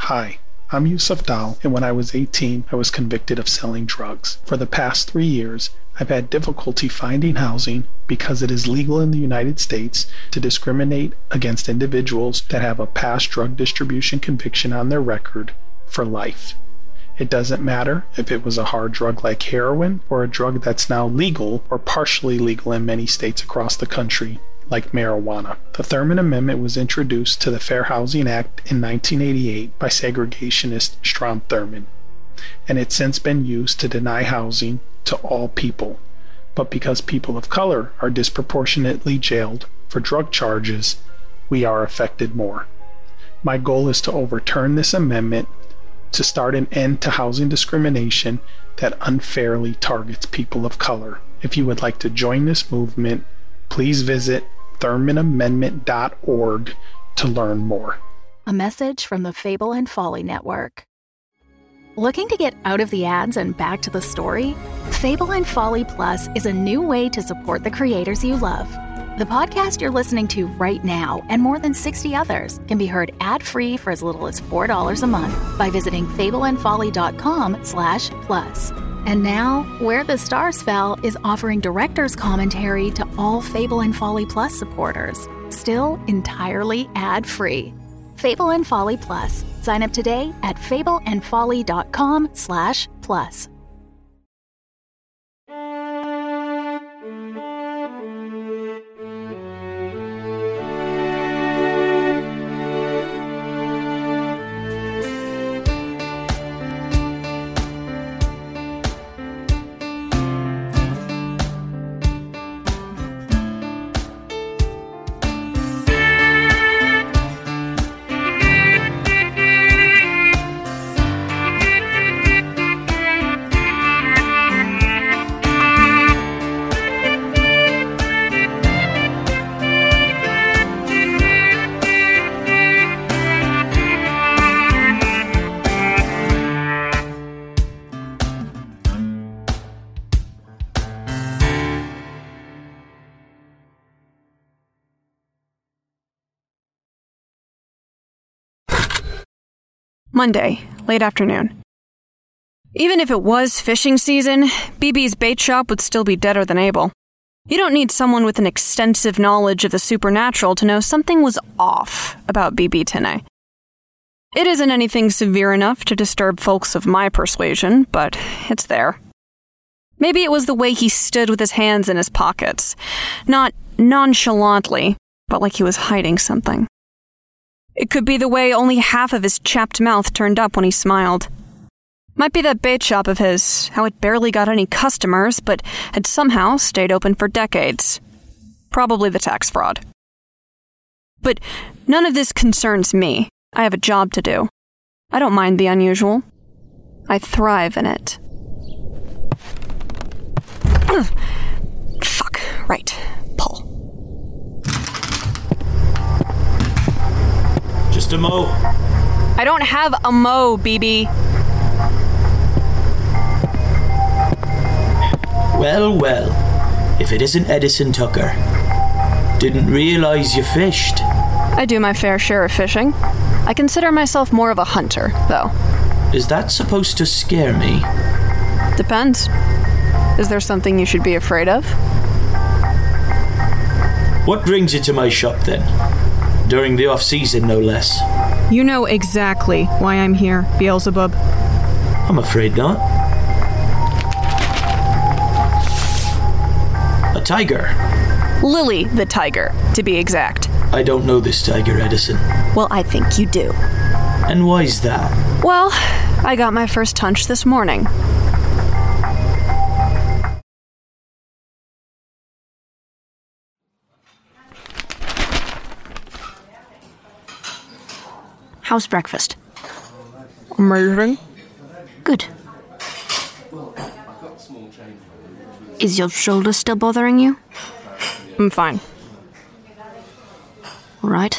Hi, I'm Yusuf Dal, and when I was 18, I was convicted of selling drugs. For the past 3 years, I've had difficulty finding housing because it is legal in the United States to discriminate against individuals that have a past drug distribution conviction on their record for life. It doesn't matter if it was a hard drug like heroin or a drug that's now legal or partially legal in many states across the country, like marijuana. The Thurmond Amendment was introduced to the Fair Housing Act in 1988 by segregationist Strom Thurmond, and it's since been used to deny housing to all people. But because people of color are disproportionately jailed for drug charges, we are affected more. My goal is to overturn this amendment to start an end to housing discrimination that unfairly targets people of color. If you would like to join this movement, please visit ThurmondAmendment.org to learn more. A message from the Fable and Folly Network. Looking to get out of the ads and back to the story? Fable and Folly Plus is a new way to support the creators you love. The podcast you're listening to right now and more than 60 others can be heard ad-free for as little as $4 a month by visiting fableandfolly.com/plus. And now, Where the Stars Fell is offering director's commentary to all Fable and Folly Plus supporters, still entirely ad-free. Fable and Folly Plus. Sign up today at fableandfolly.com/plus. Monday, late afternoon. Even if it was fishing season, BB's bait shop would still be deader than able. You don't need someone with an extensive knowledge of the supernatural to know something was off about BB Tinney. It isn't anything severe enough to disturb folks of my persuasion, but it's there. Maybe it was the way he stood with his hands in his pockets. Not nonchalantly, but like he was hiding something. It could be the way only half of his chapped mouth turned up when he smiled. Might be that bait shop of his, how it barely got any customers, but had somehow stayed open for decades. Probably the tax fraud. But none of this concerns me. I have a job to do. I don't mind the unusual. I thrive in it. Ugh. Fuck, right. Pull. Just a mo. I don't have a mo, BB. Well, if it isn't Edison Tucker. Didn't realize you fished. I do my fair share of fishing. I consider myself more of a hunter, though. Is that supposed to scare me? Depends. Is there something you should be afraid of? What brings you to my shop, then? During the off-season, no less. You know exactly why I'm here, Beelzebub. I'm afraid not. A tiger. Lily the tiger, to be exact. I don't know this tiger, Edison. Well, I think you do. And why's that? Well, I got my first hunch this morning. How's breakfast? Amazing. Good. Is your shoulder still bothering you? I'm fine. All right.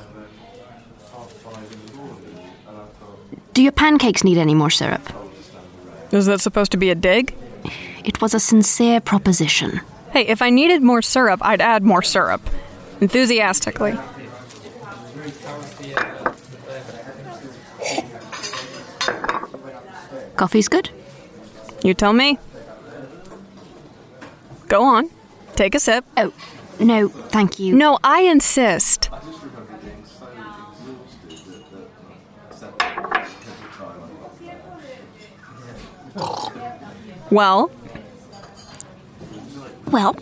Do your pancakes need any more syrup? Is that supposed to be a dig? It was a sincere proposition. Hey, if I needed more syrup, I'd add more syrup. Enthusiastically. Coffee's good? You tell me. Go on. Take a sip. Oh, no, thank you. No, I insist. Well? Well,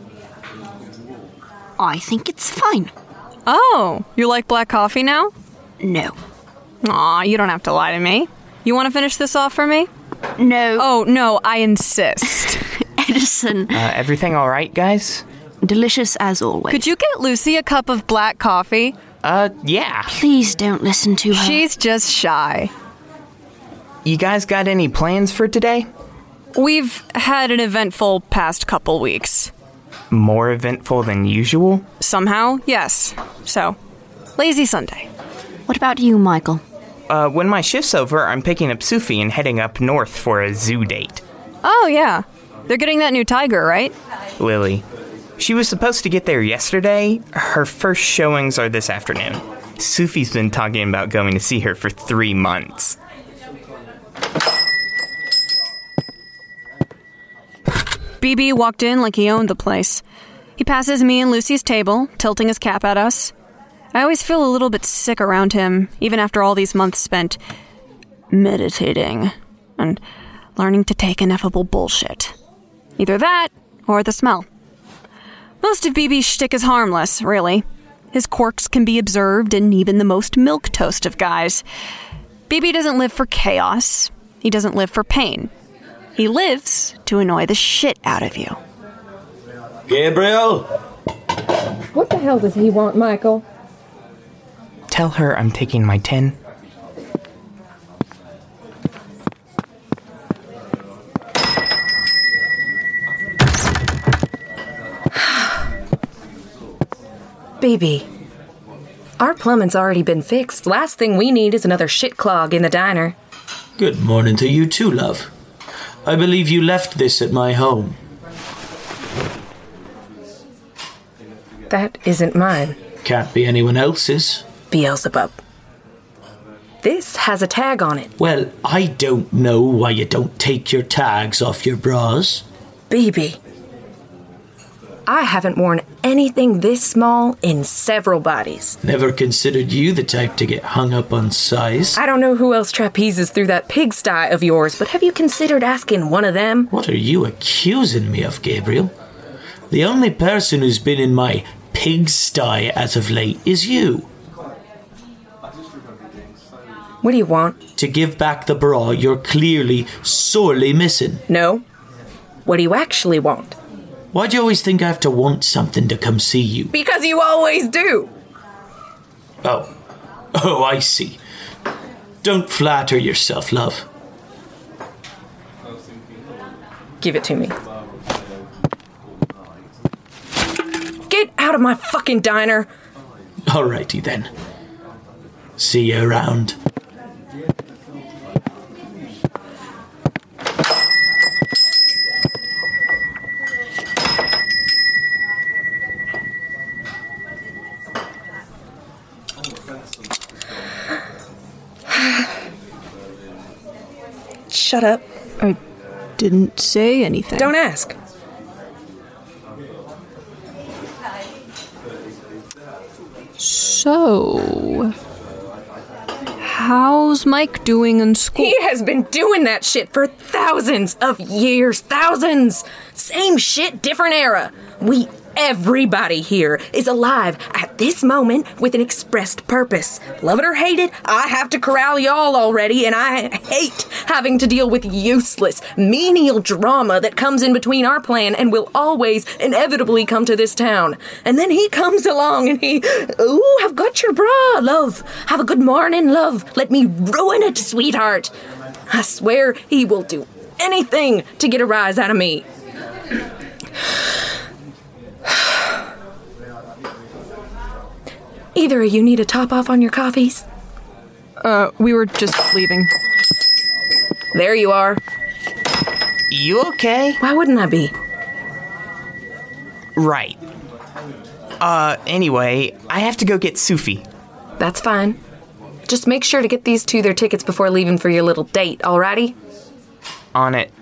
I think it's fine. Oh, you like black coffee now? No. Aw, you don't have to lie to me. You want to finish this off for me? No. Oh, no, I insist. Edison. Everything all right, guys? Delicious as always. Could you get Lucy a cup of black coffee? Yeah. Please don't listen to her. She's just shy. You guys got any plans for today? We've had an eventful past couple weeks. More eventful than usual? Somehow, yes. So, lazy Sunday. What about you, Michael? When my shift's over, I'm picking up Sufi and heading up north for a zoo date. Oh, yeah. They're getting that new tiger, right? Lily. She was supposed to get there yesterday. Her first showings are this afternoon. Sufi's been talking about going to see her for 3 months. BB walked in like he owned the place. He passes me and Lucy's table, tilting his cap at us. I always feel a little bit sick around him, even after all these months spent meditating and learning to take ineffable bullshit. Either that, or the smell. Most of BB's shtick is harmless, really. His quirks can be observed in even the most milquetoast of guys. BB doesn't live for chaos. He doesn't live for pain. He lives to annoy the shit out of you. Gabriel? What the hell does he want, Michael? Tell her I'm taking my 10. BB, our plumbing's already been fixed. Last thing we need is another shit clog in the diner. Good morning to you too, love. I believe you left this at my home. That isn't mine. Can't be anyone else's. Beelzebub. This has a tag on it. Well, I don't know why you don't take your tags off your bras. BB, I haven't worn anything this small in several bodies. Never considered you the type to get hung up on size. I don't know who else trapezes through that pigsty of yours, but have you considered asking one of them? What are you accusing me of, Gabriel? The only person who's been in my pigsty as of late is you. What do you want? To give back the bra you're clearly sorely missing. No. What do you actually want? Why do you always think I have to want something to come see you? Because you always do. Oh, I see. Don't flatter yourself, love. Give it to me. Get out of my fucking diner. Alrighty then. See you around. Shut up. I didn't say anything. Don't ask. So, how's Mike doing in school? He has been doing that shit for thousands of years. Thousands. Same shit, different era. Everybody here is alive at this moment with an expressed purpose. Love it or hate it, I have to corral y'all already, and I hate having to deal with useless, menial drama that comes in between our plan and will always inevitably come to this town. And then he comes along and ooh, I've got your bra, love. Have a good morning, love. Let me ruin it, sweetheart. I swear he will do anything to get a rise out of me. Either of you need a top off on your coffees? We were just leaving. There you are. You okay? Why wouldn't I be? Right. Anyway, I have to go get Sufi. That's fine. Just make sure to get these two their tickets before leaving for your little date, alrighty? On it.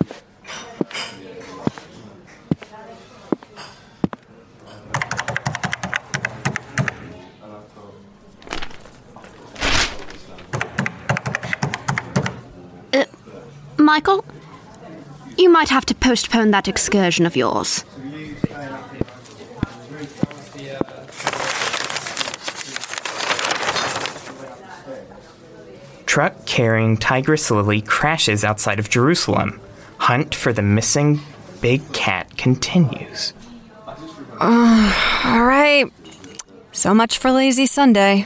Michael, you might have to postpone that excursion of yours. Truck carrying Tigress Lily crashes outside of Jerusalem. Hunt for the missing big cat continues. All right. So much for lazy Sunday.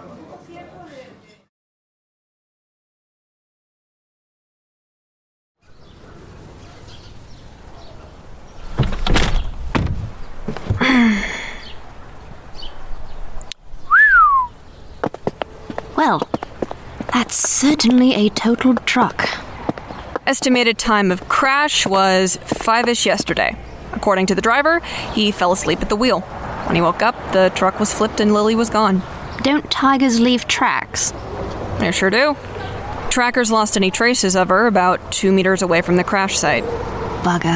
Well, that's certainly a totaled truck. Estimated time of crash was 5-ish yesterday. According to the driver, he fell asleep at the wheel. When he woke up, the truck was flipped and Lily was gone. Don't tigers leave tracks? They sure do. Trackers lost any traces of her about 2 meters away from the crash site. Bugger.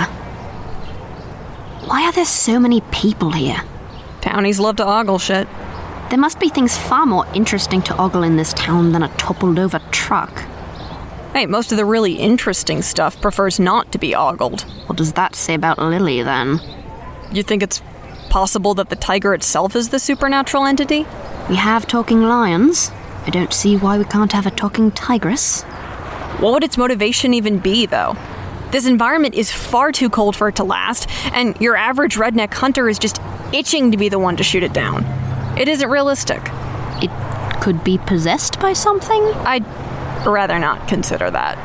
Why are there so many people here? Townies love to ogle shit. There must be things far more interesting to ogle in this town than a toppled-over truck. Hey, most of the really interesting stuff prefers not to be ogled. What does that say about Lily, then? You think it's possible that the tiger itself is the supernatural entity? We have talking lions. I don't see why we can't have a talking tigress. What would its motivation even be, though? This environment is far too cold for it to last, and your average redneck hunter is just itching to be the one to shoot it down. It isn't realistic. It could be possessed by something? I'd rather not consider that.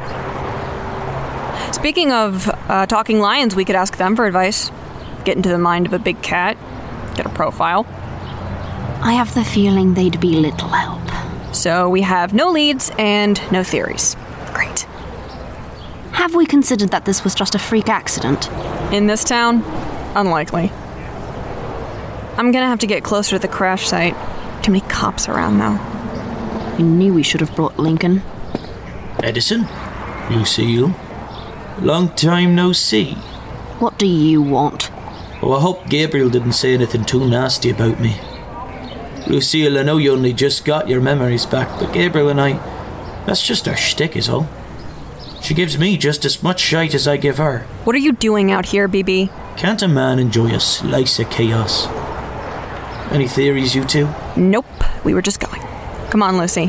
Speaking of talking lions, we could ask them for advice. Get into the mind of a big cat. Get a profile. I have the feeling they'd be little help. So we have no leads and no theories. Great. Have we considered that this was just a freak accident? In this town? Unlikely. I'm gonna have to get closer to the crash site. Too many cops around now. I knew we should have brought Lincoln. Edison? Lucille? Long time no see. What do you want? Oh, I hope Gabriel didn't say anything too nasty about me. Lucille, I know you only just got your memories back, but Gabriel and I, that's just our shtick is all. She gives me just as much shite as I give her. What are you doing out here, BB? Can't a man enjoy a slice of chaos? Any theories, you two? Nope, we were just going. Come on, Lucy.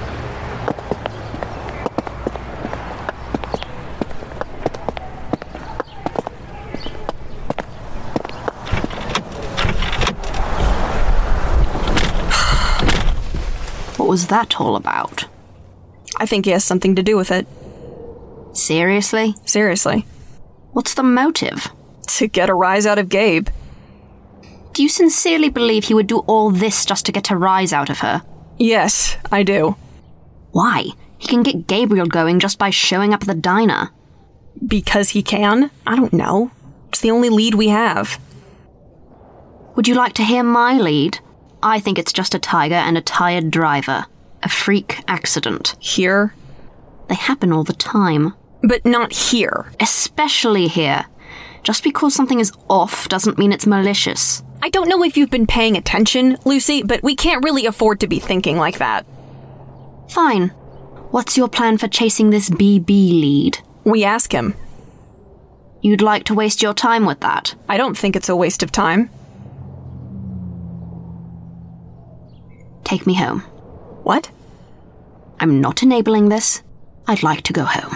What was that all about? I think he has something to do with it. Seriously? Seriously. What's the motive? To get a rise out of Gabe. Do you sincerely believe he would do all this just to get a rise out of her? Yes, I do. Why? He can get Gabriel going just by showing up at the diner. Because he can? I don't know. It's the only lead we have. Would you like to hear my lead? I think it's just a tiger and a tired driver. A freak accident. Here? They happen all the time. But not here. Especially here. Just because something is off doesn't mean it's malicious. I don't know if you've been paying attention, Lucy, but we can't really afford to be thinking like that. Fine. What's your plan for chasing this BB lead? We ask him. You'd like to waste your time with that? I don't think it's a waste of time. Take me home. What? I'm not enabling this. I'd like to go home.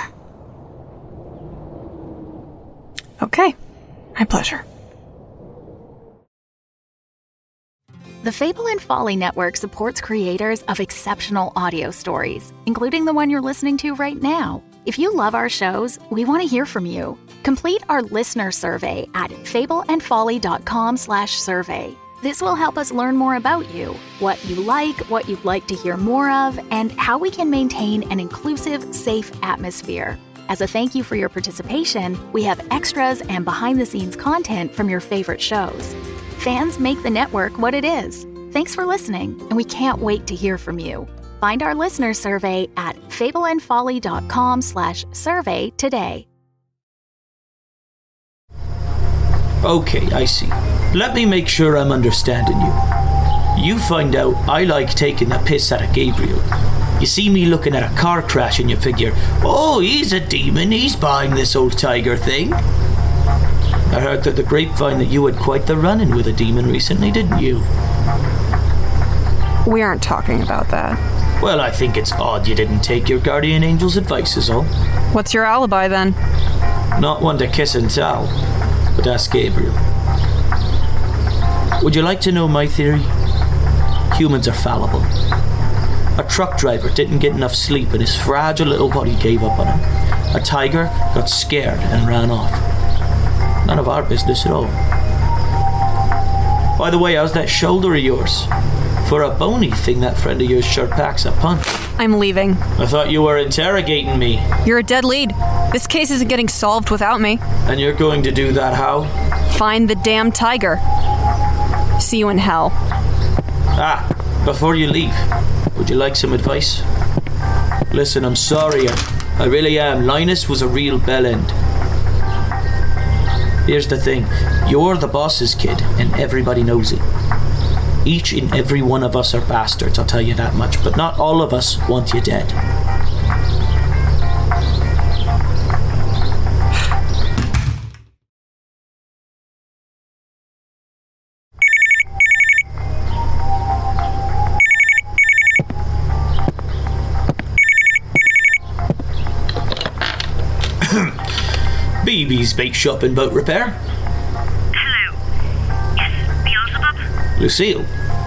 Okay. My pleasure. The Fable and Folly Network supports creators of exceptional audio stories, including the one you're listening to right now. If you love our shows, we want to hear from you. Complete our listener survey at fableandfolly.com/survey. This will help us learn more about you, what you like, what you'd like to hear more of, and how we can maintain an inclusive, safe atmosphere. As a thank you for your participation, we have extras and behind-the-scenes content from your favorite shows. Fans make the network what it is. Thanks for listening, and we can't wait to hear from you. Find our listener survey at fableandfolly.com/survey today. Okay, I see. Let me make sure I'm understanding you. You find out I like taking the piss out of Gabriel. You see me looking at a car crash and you figure, oh, he's a demon, he's buying this old tiger thing. I heard through the grapevine that you had quite the run-in with a demon recently, didn't you? We aren't talking about that. Well, I think it's odd you didn't take your guardian angel's advice is all. What's your alibi then? Not one to kiss and tell, but ask Gabriel. Would you like to know my theory? Humans are fallible. A truck driver didn't get enough sleep and his fragile little body gave up on him. A tiger got scared and ran off. None of our business at all. By the way, how's that shoulder of yours? For a bony thing, that friend of yours sure packs a punch. I'm leaving. I thought you were interrogating me. You're a dead lead. This case isn't getting solved without me. And you're going to do that how? Find the damn tiger. See you in hell. Before you leave, would you like some advice? Listen, I'm sorry. I really am. Linus was a real bellend. Here's the thing. You're the boss's kid, and everybody knows it. Each and every one of us are bastards, I'll tell you that much, but not all of us want you dead. BB's Bait Shop and Boat Repair. Hello. Yes, Beelzebub? Lucille.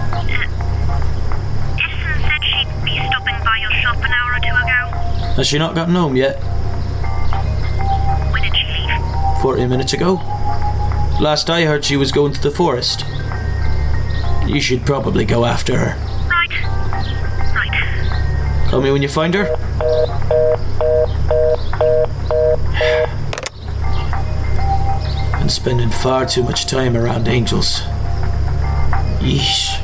Edison said she'd be stopping by your shop an hour or two ago. Has she not gotten home yet? When did she leave? 40 minutes ago. Last I heard she was going to the forest. You should probably go after her. Right. Call me when you find her. Been spending far too much time around angels. Yeesh.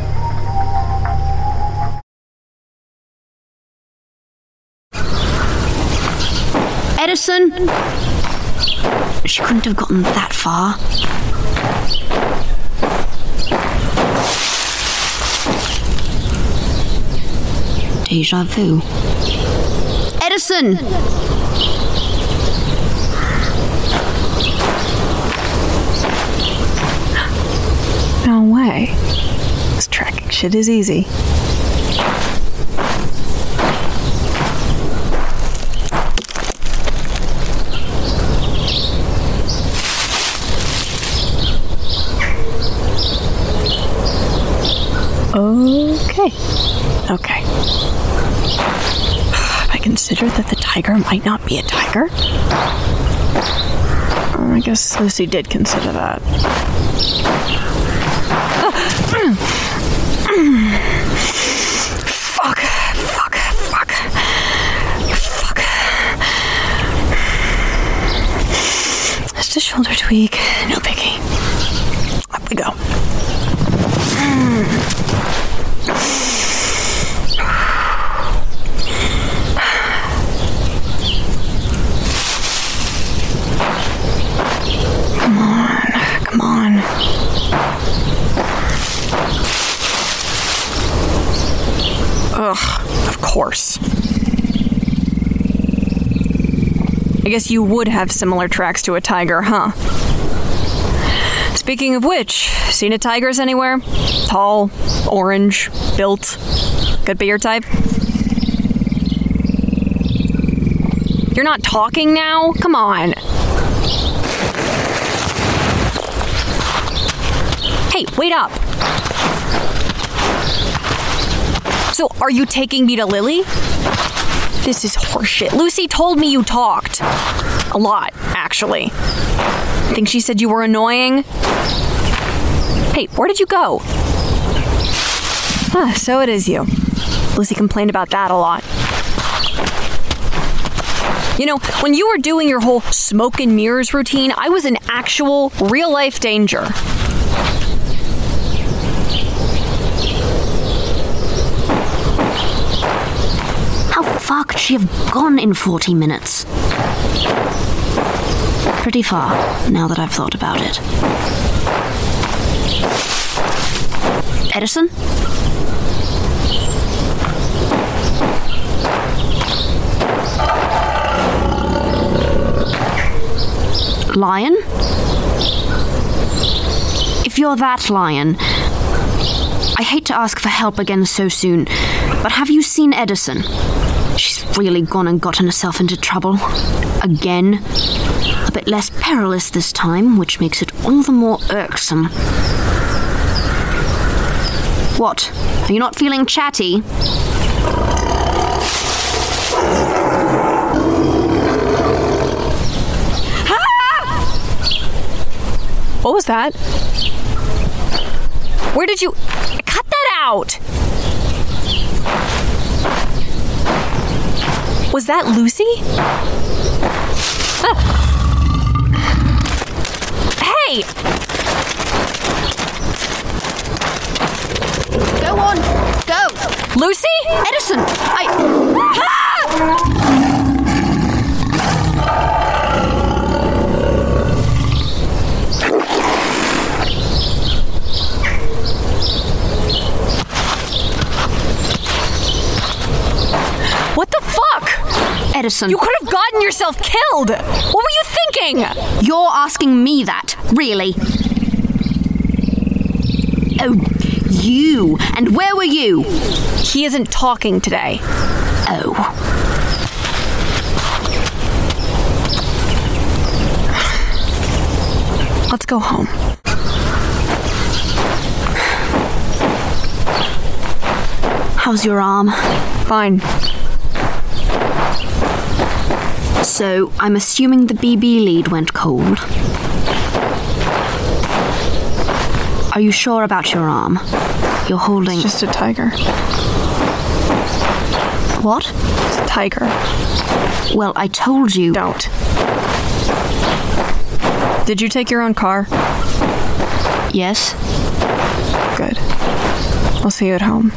Edison? She couldn't have gotten that far. Deja vu. Edison! No way. This tracking shit is easy. Okay. I considered that the tiger might not be a tiger. I guess Lucy did consider that. Fuck. Just a shoulder tweak, no biggie. Up we go. Come on. Ugh, of course. I guess you would have similar tracks to a tiger, huh? Speaking of which, seen a tigers anywhere? Tall, orange, built. Could be your type? You're not talking now? Come on. Hey, wait up. So, are you taking me to Lily? This is horseshit. Lucy told me you talked. A lot, actually. I think she said you were annoying. Hey, where did you go? So it is you. Lucy complained about that a lot. You know, when you were doing your whole smoke and mirrors routine, I was in actual, real-life danger. How far could she have gone in 40 minutes? pretty far, now that I've thought about it. Edison? Lion? If you're that Lion, I hate to ask for help again so soon, but have you seen Edison? She's really gone and gotten herself into trouble. Again. A bit less perilous this time, which makes it all the more irksome. What? Are you not feeling chatty? What was that? Where did you... Cut that out! Was that Lucy? Hey! Go on! Go! Lucy? Edison! What the fuck? Edison. You could have gotten yourself killed! What were you thinking? You're asking me that, really? Oh, you. And where were you? He isn't talking today. Oh. Let's go home. How's your arm? Fine. So, I'm assuming the BB lead went cold. Are you sure about your arm? You're holding... It's just a tiger. What? It's a tiger. Well, I told you... Don't. Did you take your own car? Yes. Good. I'll see you at home.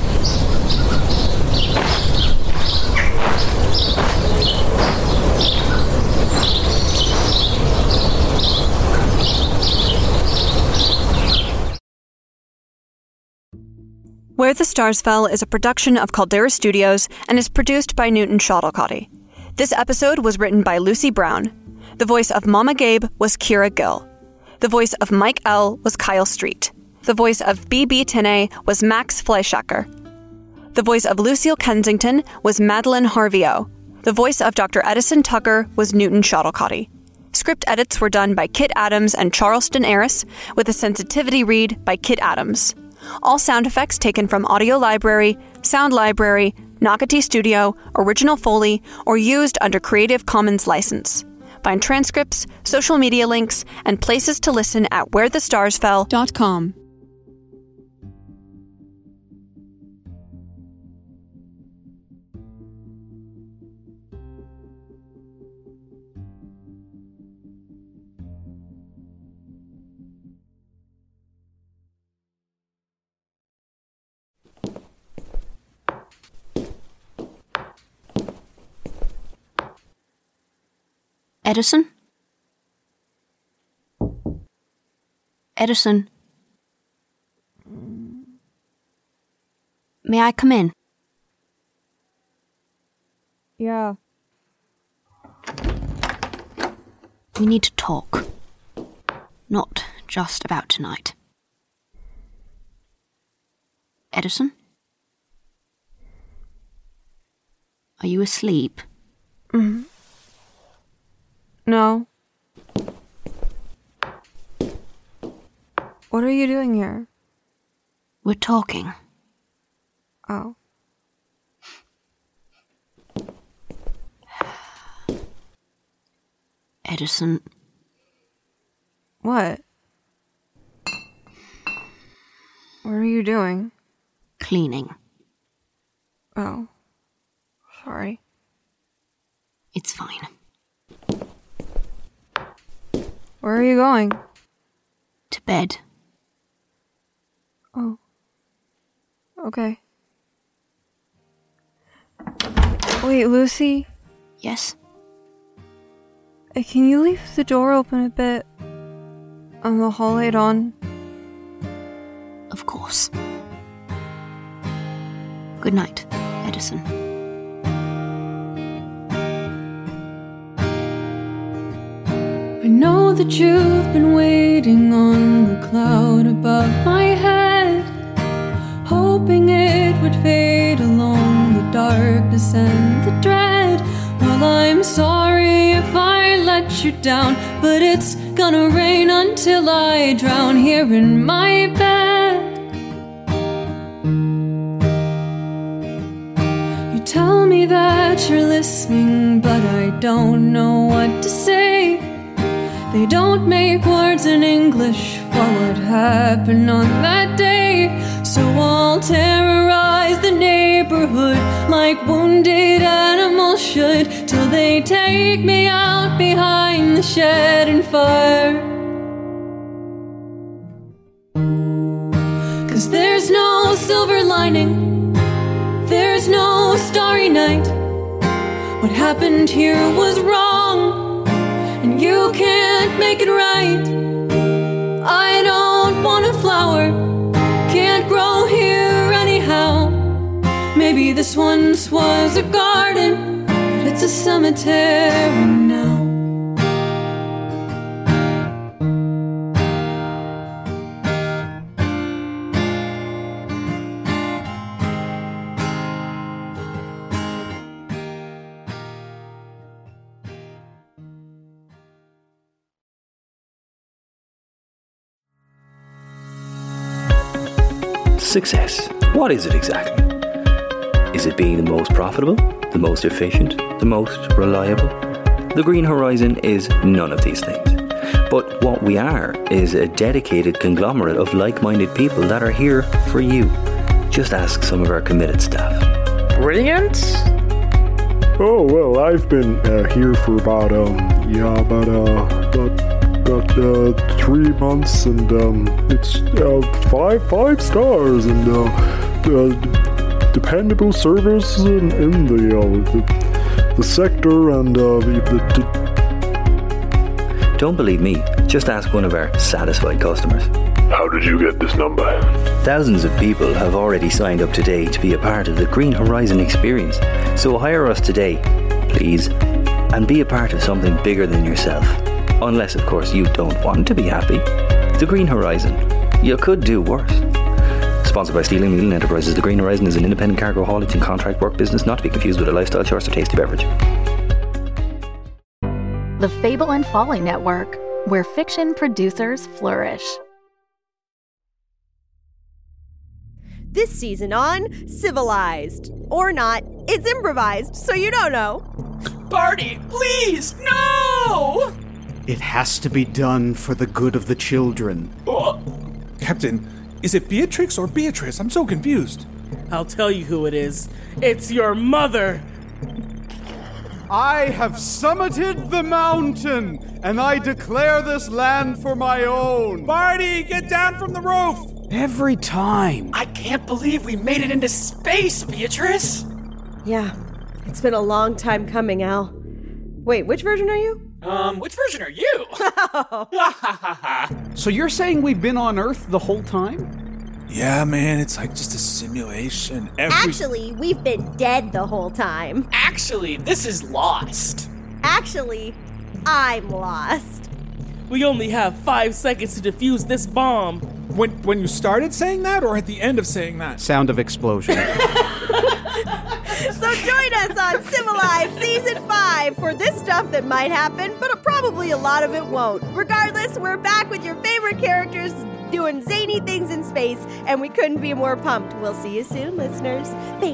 Where the Stars Fell is a production of Caldera Studios and is produced by Newton Shuttlecotty. This episode was written by Lucy Brown. The voice of Mama Gabe was Kira Gill. The voice of Mike L. was Kyle Street. The voice of B.B. Tinney was Max Fleischacker. The voice of Lucille Kensington was Madeline Harvio. The voice of Dr. Edison Tucker was Newton Shuttlecotty. Script edits were done by Kit Adams and Charleston Harris, with a sensitivity read by Kit Adams. All sound effects taken from Audio Library, Sound Library, Nocatee Studio, Original Foley, or used under Creative Commons license. Find transcripts, social media links, and places to listen at wherethestarsfell.com. Edison? Edison? May I come in? Yeah. We need to talk. Not just about tonight. Edison? Are you asleep? Mm-hmm. No. What are you doing here? We're talking. Oh. Edison. What? What are you doing? Cleaning. Oh. Sorry. It's fine. Where are you going? To bed. Oh. Okay. Wait, Lucy? Yes? Can you leave the door open a bit? And the hall light on? Of course. Good night, Edison. I know that you've been waiting on the cloud above my head, hoping it would fade along the darkness and the dread. Well, I'm sorry if I let you down, but it's gonna rain until I drown here in my bed. You tell me that you're listening, but I don't know what to say. They don't make words in English for what happened on that day. So I'll terrorize the neighborhood like wounded animals should, till they take me out behind the shed and fire. 'Cause there's no silver lining, there's no starry night. What happened here was wrong, and you can't make it right. I don't want a flower, can't grow here anyhow. Maybe this once was a garden, but it's a cemetery now. Success. What is it exactly? Is it being the most profitable, the most efficient, the most reliable? The Green Horizon is none of these things. But what we are is a dedicated conglomerate of like-minded people that are here for you. Just ask some of our committed staff. Brilliant? Oh, well, I've been here for about 3 months, and it's 5 stars, and dependable service in the sector, and Don't believe me, just ask one of our satisfied customers. How did you get this number? Thousands of people have already signed up today to be a part of the Green Horizon experience. So hire us today, please, and be a part of something bigger than yourself. Unless, of course, you don't want to be happy. The Green Horizon. You could do worse. Sponsored by Stealing Wheeling Enterprises, the Green Horizon is an independent cargo haulage and contract work business, not to be confused with a lifestyle choice or tasty beverage. The Fable and Folly Network, where fiction producers flourish. This season on Civilized. Or not, it's improvised, so you don't know. Barty, please, no! It has to be done for the good of the children. Captain, is it Beatrix or Beatrice? I'm so confused. I'll tell you who it is. It's your mother! I have summited the mountain, and I declare this land for my own. Barty, get down from the roof! Every time. I can't believe we made it into space, Beatrice! Yeah, it's been a long time coming, Al. Wait, which version are you? Which version are you? So you're saying we've been on Earth the whole time? Yeah, man, it's like just a simulation. Actually, we've been dead the whole time. Actually, this is Lost. Actually, I'm lost. We only have 5 seconds to defuse this bomb. When you started saying that, or at the end of saying that? Sound of explosion. So join us on Civilized Season 5 for this stuff that might happen, but probably a lot of it won't. Regardless, we're back with your favorite characters doing zany things in space, and we couldn't be more pumped. We'll see you soon, listeners.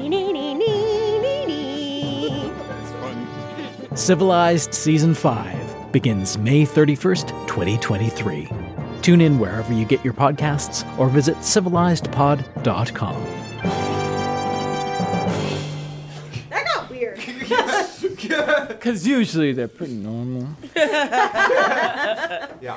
Civilized Season 5 begins May 31st, 2023. Tune in wherever you get your podcasts or visit civilizedpod.com. That got weird. Because usually they're pretty normal. Yeah.